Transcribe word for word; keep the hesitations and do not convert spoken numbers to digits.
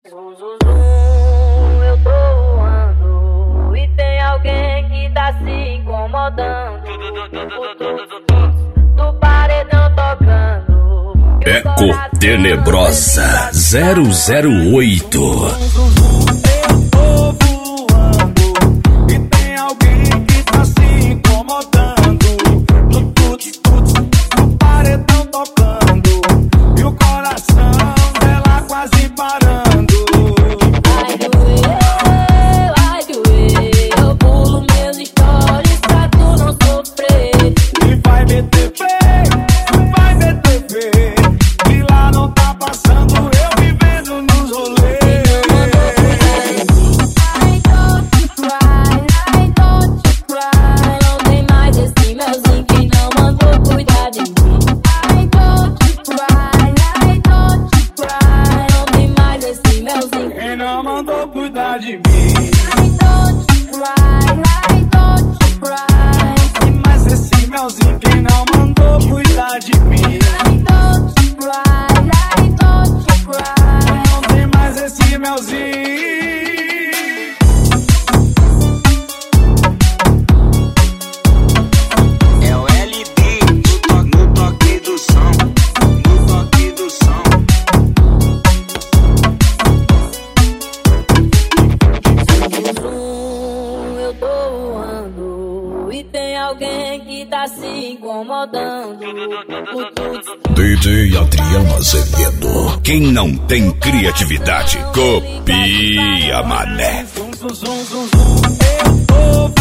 Zum, zum, zum, eu tô voando e tem alguém que tá se incomodando. O tuts do paredão tocando. Eco Tenebrosa zero zero oito. D J Adriano Azevedo. Quem não tem criatividade, copia, mané.